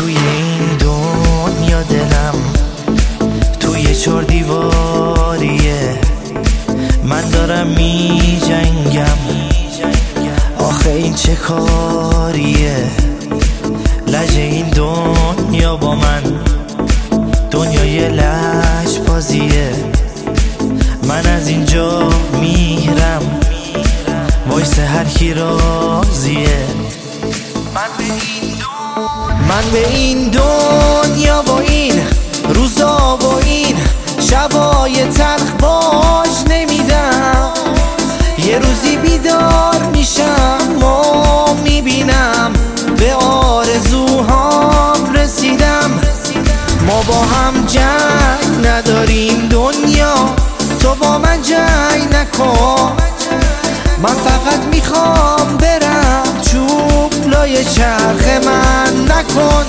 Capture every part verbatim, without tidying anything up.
توی این دنیا دلم توی چهار دیواریه، من دارم می جنگم آخه این چه کاریه. لجه این دنیا با من دنیای لج بازیه، من از اینجا میرم وایس هر کی راضیه. من به این دنیا من به این دنیا با این روزا با این شبای تلخ باش نمیدم. یه روزی بیدار میشم و میبینم به آرزوهام رسیدم. ما با هم جنگ نداریم دنیا، تو با من جنگ نکن. من فقط میخوام برم چوب لای چرخ من نکن.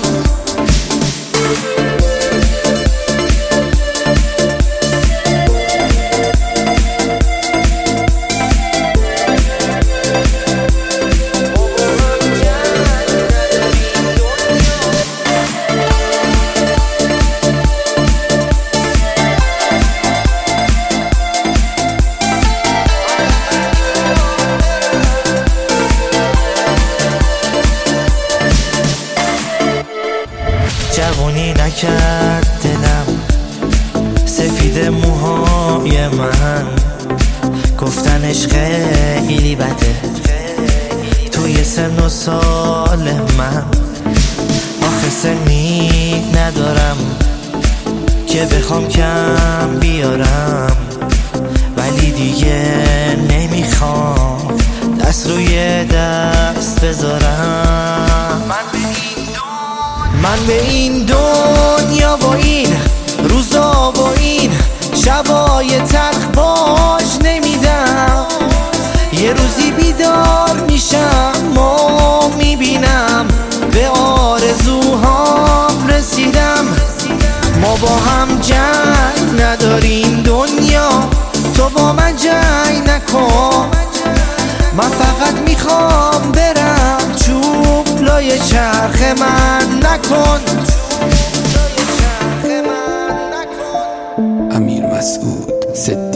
جوونی نکرد دلم سفید موهای من، گفتنش خیلی بده توی سن و سال من. آخه سنی ندارم که بخوام کم بیارم، ولی دیگه نمیخوام دست روی دست بذارم. من به این دنیا با این روزا با این شبای تلخ باش نمیدم. یه روزی بیدار میشم و میبینم به آرزوهام رسیدم. ما با هم جنگ نداریم دنیا، تو با من جنگ نکن. من فقط میخوام برم چوب لای چرخ من نکن. امیر مسعود